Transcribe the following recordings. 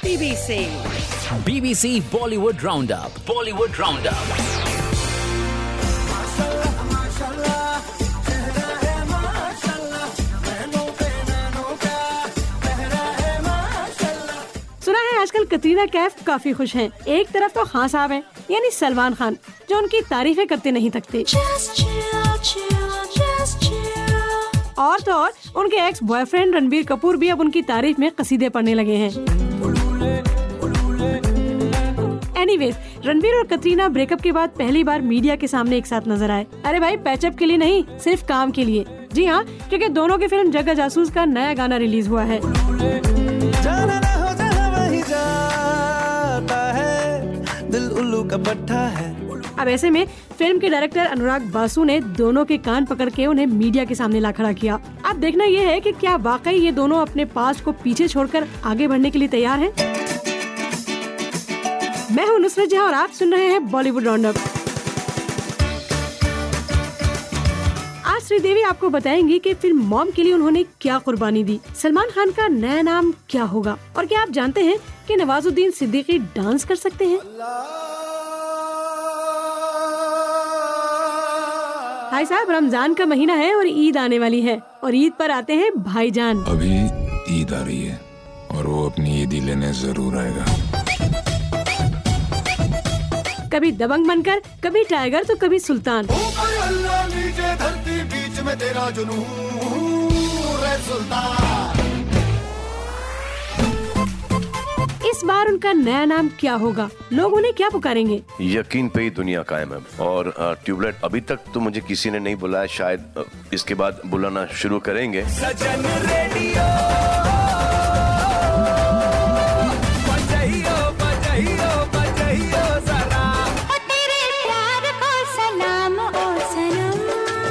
BBC Bollywood Roundup. सुना है आजकल कतरीना कैफ काफी खुश हैं। एक तरफ तो खान साहब हैं, यानी सलमान खान, जो उनकी तारीफें करते नहीं थकते। और तो और उनके एक्स बॉयफ्रेंड रणबीर कपूर भी अब उनकी तारीफ में कसीदे पढ़ने लगे हैं। एनीवेज, रणबीर और कतरीना ब्रेकअप के बाद पहली बार मीडिया के सामने एक साथ नजर आए। अरे भाई, पैचअप के लिए नहीं, सिर्फ काम के लिए। जी हाँ, क्योंकि दोनों की फिल्म जग्गा जासूस का नया गाना रिलीज हुआ है। दिल उल्लू का पट्टा है। अब ऐसे में फिल्म के डायरेक्टर अनुराग बासु ने दोनों के कान पकड़ के उन्हें मीडिया के सामने ला खड़ा किया। अब देखना ये है कि क्या वाकई ये दोनों अपने पास्ट को पीछे छोड़कर आगे बढ़ने के लिए तैयार हैं। मैं हूँ नुसरत जहां और आप सुन रहे हैं बॉलीवुड राउंडअप। आज श्रीदेवी आपको बताएंगी कि फिल्म मॉम के लिए उन्होंने क्या कुर्बानी दी, सलमान खान का नया नाम क्या होगा, और क्या आप जानते हैं कि नवाजुद्दीन सिद्दीकी डांस कर सकते हैं। भाई साहब, रमजान का महीना है और ईद आने वाली है, और ईद पर आते हैं भाईजान। अभी ईद आ रही है और वो अपनी ईदी लेने जरूर आएगा। कभी दबंग बनकर, कभी टाइगर तो कभी सुल्तान। अल्लाह नीचे धरती बीच में तेरा जुनून रे सुल्तान। इस बार उनका नया नाम क्या होगा, लोग उन्हें क्या पुकारेंगे? यकीन पे ही दुनिया कायम है। और ट्यूबलाइट अभी तक तो मुझे किसी ने नहीं बुलाया, शायद इसके बाद बुलाना शुरू करेंगे। सजन रेडियो जरा तेरे प्यार को सलाम ओ सनम,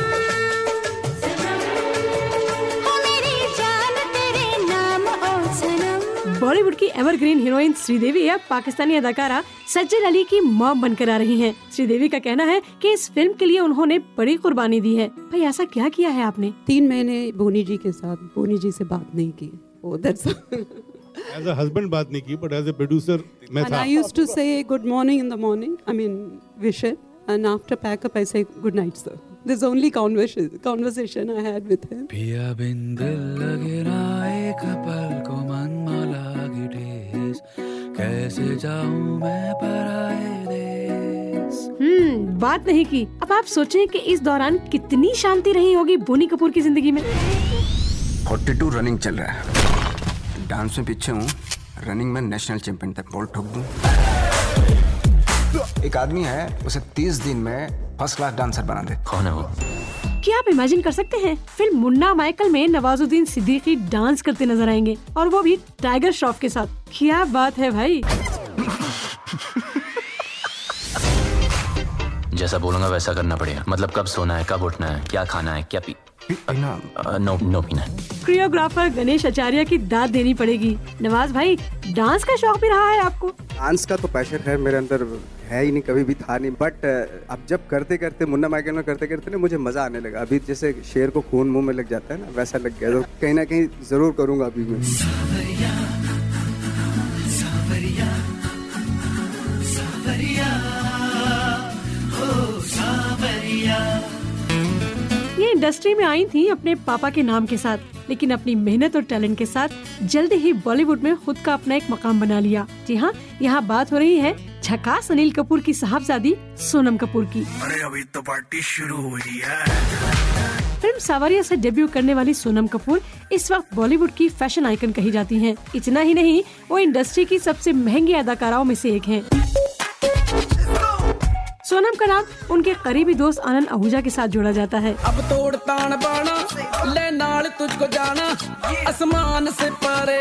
हो मेरी जान तेरे नाम ओ सनम। बॉलीवुड की एवरग्रीन हीरोइन श्रीदेवी अब पाकिस्तानी अदाकारा सज्जद अली की मॉम बनकर आ रही हैं। श्रीदेवी का कहना है कि इस फिल्म के लिए उन्होंने बड़ी कुर्बानी दी है। भाई, ऐसा क्या किया है आपने? 3 महीने बोनी जी के साथ, बोनी जी से बात नहीं की। As a husband बात नहीं की, but as a producer मैं And था। I used to say good morning in the morning, I mean wish it, and after pack up I say good night sir. This is only conversation I had with him. पिया बिन दिल लगे ना एक पल को मन लागे ठेस, कैसे जाऊं मैं पराए देश। बात नहीं की। अब आप सोचें कि इस दौरान कितनी शांति रही होगी बोनी कपूर की जिंदगी में। 42 रनिंग चल रहा है, डांस में पीछे हूँ, रनिंग में नेशनल चैंपियन तक बॉल ठोक दूं। एक आदमी है, उसे 30 दिन में फर्स्ट क्लास डांसर बना दे। कौन है वो? क्या आप इमेजिन कर सकते हैं, फिल्म मुन्ना माइकल में नवाजुद्दीन सिद्दीकी डांस करते नजर आएंगे, और वो भी टाइगर श्रॉफ के साथ। क्या बात है भाई। जैसा बोलूंगा वैसा करना पड़ेगा। मतलब कब सोना है, कब उठना है, क्या खाना है, क्या नो पीना है। कोरियोग्राफर गणेश आचार्य की दाद देनी पड़ेगी। नवाज भाई, डांस का शौक भी रहा है आपको? डांस का तो पैशन है मेरे अंदर, है ही नहीं, कभी भी था नहीं, बट अब जब करते करते मुन्ना माइकल में करते करते ना मुझे मजा आने लगा। अभी जैसे शेर को खून मुंह में लग जाता है ना, वैसा लग गया। तो कहीं ना कहीं जरूर करूंगा अभी मैं। ये इंडस्ट्री में आई थी अपने पापा के नाम के साथ, लेकिन अपनी मेहनत और टैलेंट के साथ जल्द ही बॉलीवुड में खुद का अपना एक मकाम बना लिया। जी हाँ, यहाँ बात हो रही है झकास अनिल कपूर की साहबजादी सोनम कपूर की। अरे अभी तो पार्टी शुरू हुई है। फिल्म सावरिया से डेब्यू करने वाली सोनम कपूर इस वक्त बॉलीवुड की फैशन आइकन कही जाती हैं। इतना ही नहीं, वो इंडस्ट्री की सबसे महंगी अदाकाराओं में से एक हैं। सोनम का नाम उनके करीबी दोस्त आनंद आहूजा के साथ जोड़ा जाता है। अब तोड़ तान बाना ले नाल तुझको जाना आसमान से परे।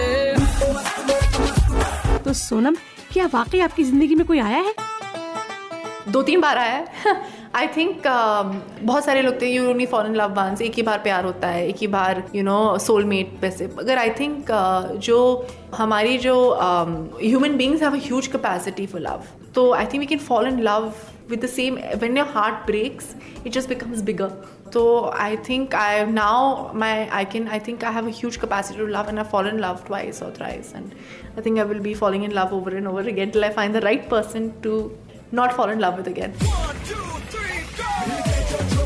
तो सोनम, क्या वाकई आपकी जिंदगी में कोई आया है? 2-3 बार आया है। आई थिंक बहुत सारे लोग थे, you only fall in love once, एक ही बार प्यार होता है, एक ही बार सोलमेट वैसे। अगर आई थिंक जो हमारी जो human beings have a huge capacity for love, तो I think we can fall in love with the same, when your heart breaks, it just becomes bigger. So I think I think I have a huge capacity to love, and I've fallen in love twice or thrice, and I think I will be falling in love over and over again till I find the right person to not fall in love with again. 1, 2, 3, go!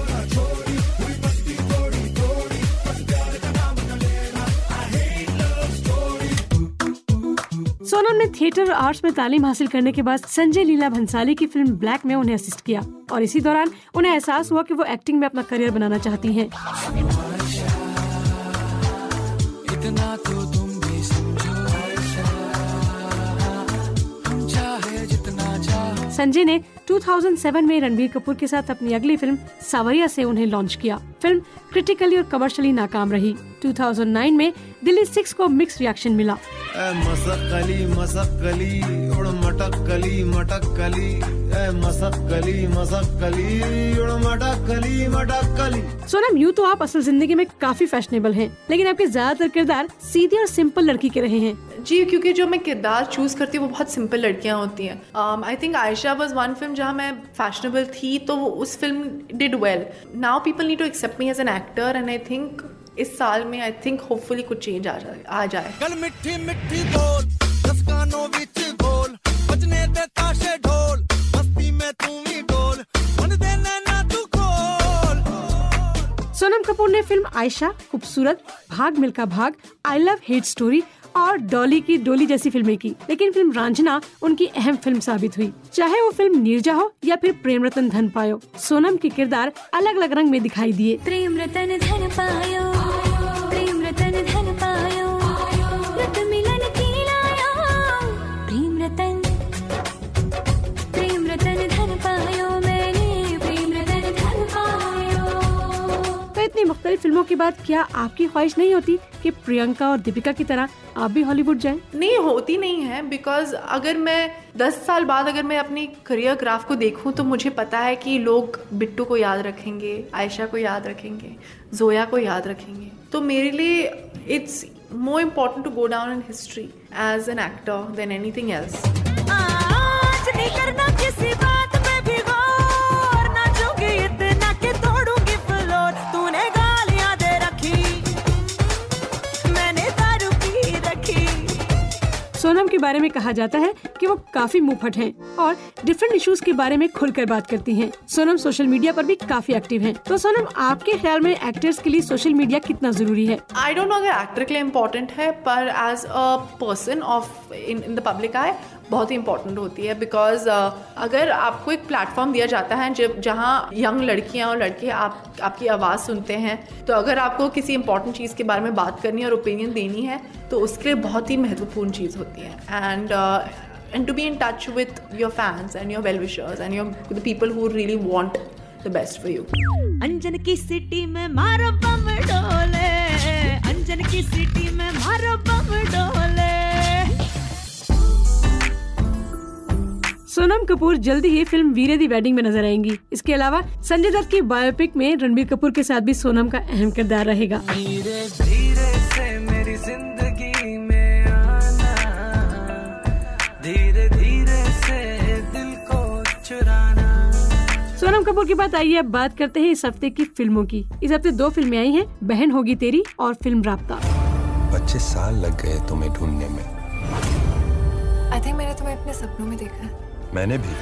Sonam ने theatre और arts में तालीम हासिल करने के बाद संजय लीला भंसाली की film black में उन्हें असिस्ट किया और इसी दौरान उन्हें एहसास हुआ कि वो एक्टिंग में अपना करियर बनाना चाहती हैं। इतना तो तुम भी समझो, हम चाहे जितना चाहो। संजय ने 2007 में रणबीर कपूर के साथ अपनी अगली फिल्म सावरिया से उन्हें लॉन्च किया। फिल्म क्रिटिकली और कमर्शियली नाकाम रही। 2009 में दिल्ली 6 को मिक्स रिएक्शन मिला। मसक्कली उड़ मटक्कली उड़ मटक्कली। सोनम, यूँ तो आप असल जिंदगी में काफी फैशनेबल हैं, लेकिन आपके ज्यादातर किरदार सीधी और सिंपल लड़की के रहे हैं। जी, क्योंकि जो मैं किरदार चूज करती हूँ वो बहुत सिंपल लड़कियाँ होती हैं। I think Aisha was one film जहाँ मैं फैशनेबल थी, तो उस film did well. Now people need to accept me as an actor, and I think इस साल में आई थिंक होपफुली कुछ चेंज आ जाए। गल मिठी मिठी बोल, दस कानों विच गोल, बजने दे ताशे ढोल, मस्ती में तू भी डोल, मन दे ना तू खोल। सोनम कपूर ने फिल्म आयशा, खूबसूरत, भाग मिल्खा भाग, आई लव हेट स्टोरी और डॉली की डोली जैसी फिल्में की, लेकिन फिल्म रांझना उनकी अहम फिल्म साबित हुई। चाहे वो फिल्म नीरजा हो या फिर प्रेम रतन धन पायो, सोनम के किरदार अलग अलग रंग में दिखाई दिए। प्रेम रतन धन पायो, प्रेम रतन धन पायो, रत मिलन की लायो, प्रेम रतन धन पायो, मैंने प्रेम रतन धन पायो। तो इतनी मुख्तलिफ फिल्मों के बाद क्या आपकी ख्वाहिश नहीं होती कि प्रियंका और दीपिका की तरह आप भी हॉलीवुड जाएं? नहीं, होती नहीं है, बिकॉज अगर मैं 10 साल बाद अगर मैं अपनी करियर ग्राफ को देखूं तो मुझे पता है कि लोग बिट्टू को याद रखेंगे, आयशा को याद रखेंगे, जोया को याद रखेंगे। तो मेरे लिए it's more important to go down in history as an actor than anything else. आज नहीं करना किसी बात में भी गौर, ना चूंगी इतना कि तोड़ूंगी फ्लोर, तूने गालियां दे रखी, मैंने दारू पी रखी। सोनम के बारे में कहा जाता है कि वो काफी मुंहफट हैं और डिफरेंट इश्यूज के बारे में खुलकर बात करती हैं। सोनम सोशल मीडिया पर भी काफी एक्टिव हैं। तो सोनम, आपके ख्याल में एक्टर्स के लिए सोशल मीडिया कितना जरूरी है? आई डोंट नो अगर एक्टर के लिए इम्पोर्टेंट है, पर as a person of in the public I बहुत ही इंपॉर्टेंट होती है। बिकॉज अगर आपको एक प्लेटफॉर्म दिया जाता है जहाँ यंग लड़कियाँ और लड़के आपकी आवाज़ सुनते हैं, तो अगर आपको किसी इंपॉर्टेंट चीज़ के बारे में बात करनी है और ओपिनियन देनी है, तो उसके लिए बहुत ही महत्वपूर्ण चीज़ होती है। And to be in touch with your fans and your well-wishers and the people who really want the best for you. अंजन की सिटी में मारो बम डोले, अंजन की सिटी में मारो बम डोले। सोनम कपूर जल्दी ही फिल्म वीरे दी वेडिंग में नजर आएंगी। इसके अलावा संजय दत्त की बायोपिक में रणबीर कपूर के साथ भी सोनम का अहम किरदार रहेगा। धीरे धीरे से मेरी जिंदगी में आना, धीरे धीरे से दिल को चुराना। सोनम कपूर की बात आइए, अब बात करते हैं इस हफ्ते की फिल्मों की। इस हफ्ते 2 फिल्में आई हैं, बहन होगी तेरी और फिल्म राब्ता। 25 साल लग गए तुम्हें ढूंढने में। आई थिंक मैंने तुम्हें अपने सपनों में देखा है। मैंने भी।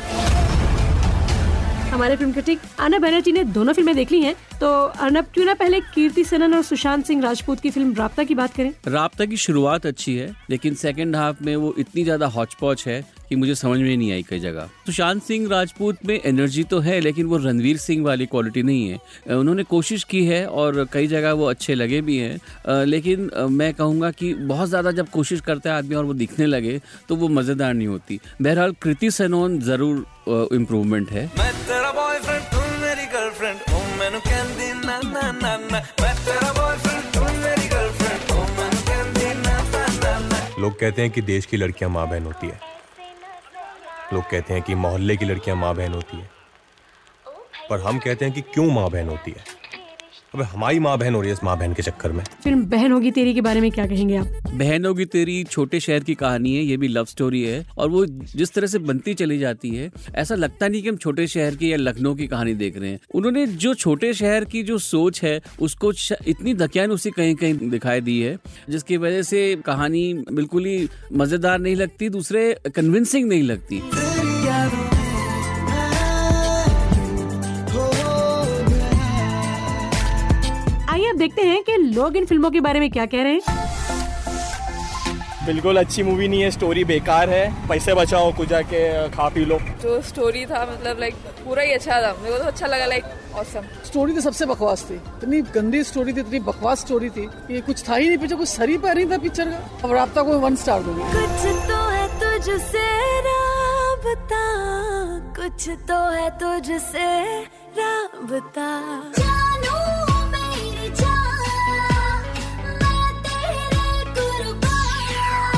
हमारे फिल्म क्रिटिक अर्नब बनर्जी ने दोनों फिल्में देख ली हैं, तो अर्नब, क्यों ना पहले कीर्ति सेनन और सुशांत सिंह राजपूत की फिल्म राब्ता की बात करें। राब्ता की शुरुआत अच्छी है, लेकिन सेकंड हाफ में वो इतनी ज्यादा हॉच-पॉच है कि मुझे समझ में नहीं आई कई जगह। सुशांत सिंह राजपूत में एनर्जी तो है, लेकिन वो रणवीर सिंह वाली क्वालिटी नहीं है। उन्होंने कोशिश की है और कई जगह वो अच्छे लगे भी हैं, लेकिन मैं कहूँगा कि बहुत ज़्यादा जब कोशिश करता है आदमी और वो दिखने लगे तो वो मज़ेदार नहीं होती। बहरहाल कृति सेनन ज़रूर इम्प्रूवमेंट है। मैं तेरा बॉयफ्रेंड, तू मेरी गर्लफ्रेंड, ओ मैनू कहंदी ना ना ना ना। मैं तेरा बॉयफ्रेंड, तू मेरी गर्लफ्रेंड, ओ मैनू कहंदी ना ना ना। लोग कहते हैं कि देश की लड़कियां माँ बहन होती है, लोग कहते हैं कि मोहल्ले की लड़कियां माँ बहन होती है, पर हम कहते हैं कि क्यों माँ बहन होती है। अब हमारी माँ बहन हो रही है इस माँ बहन के चक्कर में। फिल्म बहन होगी तेरी के बारे में क्या कहेंगे आप? बहन होगी तेरी छोटे शहर की कहानी है, ये भी लव स्टोरी है और वो जिस तरह से बनती चली जाती है ऐसा लगता नहीं कि हम छोटे शहर की या लखनऊ की कहानी देख रहे हैं। उन्होंने जो छोटे शहर की जो सोच है उसको इतनी दकियानुसी कहीं कहीं दिखाई दी है जिसकी वजह से कहानी बिल्कुल ही मजेदार नहीं लगती, दूसरे कन्विंसिंग नहीं लगती। आइए अब देखते हैं कि लोग इन फिल्मों के बारे में क्या कह रहे हैं। बिल्कुल अच्छी मूवी नहीं है, स्टोरी बेकार है, पैसे बचाओ कुछ जाके खा पी लो। जो स्टोरी था मतलब लाइक पूरा ही अच्छा था, मेरे को तो अच्छा लगा, लाइक ऑसम। स्टोरी तो सबसे बकवास थी, इतनी गंदी स्टोरी थी, इतनी बकवास स्टोरी थी, ये कुछ था ही नहीं पिक्चर, कुछ सरी पैर नहीं था पिक्चर का। अब राब्ता को 1 स्टार दूंगा। कुछ तो है तुझसे राबता, कुछ तो है तुझसे राबता, जानू मेरी जान, मैं तेरे कुर्बान,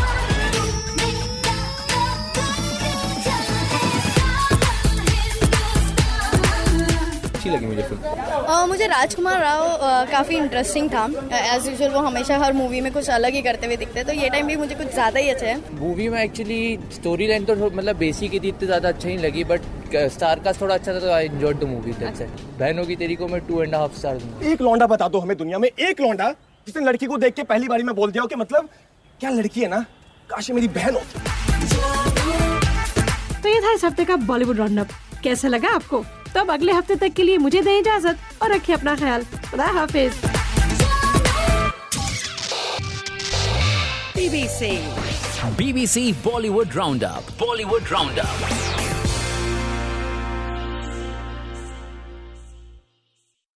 अच्छी लगी मुझे फिल्म। मुझे राजकुमार राव काफ़ी इंटरेस्टिंग था। एज यूजुअल वो हमेशा हर मूवी में कुछ अलग ही करते हुए दिखते हैं, तो ये टाइम भी मुझे कुछ ज़्यादा ही अच्छा है। मूवी में एक्चुअली स्टोरी लाइन तो मतलब बेसिक ही थी, इतनी ज़्यादा अच्छा नहीं लगी, बट स्टार कास्ट थोड़ा अच्छा था तो I enjoyed the movie. That's it. बहन होगी तेरी को मैं 2.5 स्टार दूंगा। एक लौंडा बता दो हमें दुनिया में, एक लौंडा जिसने लड़की को देख के पहली बारी में बोल दिया हो कि मतलब क्या लड़की है ना, काश मेरी बहन हो। तो ये था इस हफ्ते का बॉलीवुड राउंडअप। कैसा लगा आपको? तो अब अगले हफ्ते तक के लिए मुझे दें इजाजत और रखिए अपना ख्याल। खुदा हाफिज। BBC Bollywood Roundup.